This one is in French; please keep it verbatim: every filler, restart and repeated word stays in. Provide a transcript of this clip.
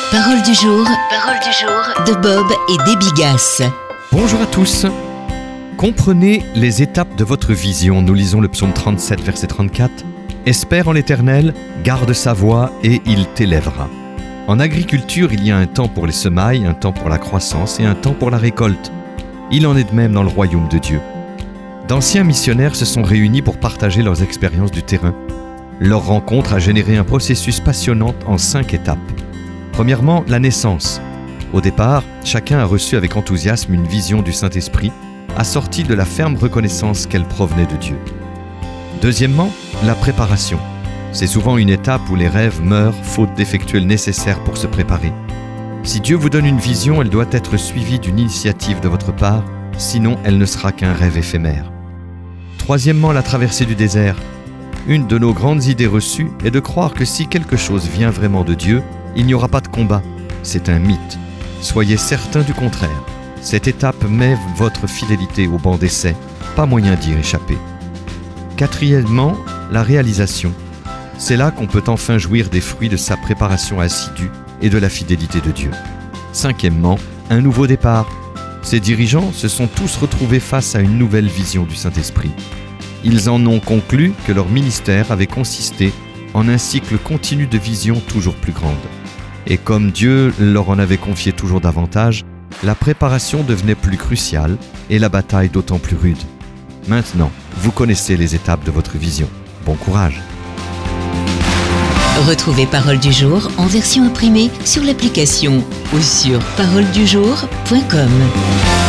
Parole du jour, parole du jour de Bob et Debbie Gass. Bonjour à tous. Comprenez les étapes de votre vision. Nous lisons le psaume trente-sept, verset trente-quatre. Espère en l'Éternel, garde sa voie et il t'élèvera. En agriculture, il y a un temps pour les semailles, un temps pour la croissance et un temps pour la récolte. Il en est de même dans le royaume de Dieu. D'anciens missionnaires se sont réunis pour partager leurs expériences du terrain. Leur rencontre a généré un processus passionnant en cinq étapes. Premièrement, la naissance. Au départ, chacun a reçu avec enthousiasme une vision du Saint-Esprit, assortie de la ferme reconnaissance qu'elle provenait de Dieu. Deuxièmement, la préparation. C'est souvent une étape où les rêves meurent faute d'effectuer le nécessaire pour se préparer. Si Dieu vous donne une vision, elle doit être suivie d'une initiative de votre part, sinon elle ne sera qu'un rêve éphémère. Troisièmement, la traversée du désert. Une de nos grandes idées reçues est de croire que si quelque chose vient vraiment de Dieu, il n'y aura pas de combat. C'est un mythe. Soyez certains du contraire. Cette étape met votre fidélité au banc d'essai. Pas moyen d'y échapper. Quatrièmement, la réalisation. C'est là qu'on peut enfin jouir des fruits de sa préparation assidue et de la fidélité de Dieu. Cinquièmement, un nouveau départ. Ces dirigeants se sont tous retrouvés face à une nouvelle vision du Saint-Esprit. Ils en ont conclu que leur ministère avait consisté en un cycle continu de visions toujours plus grandes. Et comme Dieu leur en avait confié toujours davantage, la préparation devenait plus cruciale et la bataille d'autant plus rude. Maintenant, vous connaissez les étapes de votre vision. Bon courage! Retrouvez Parole du jour en version imprimée sur l'application ou sur parole du jour point com.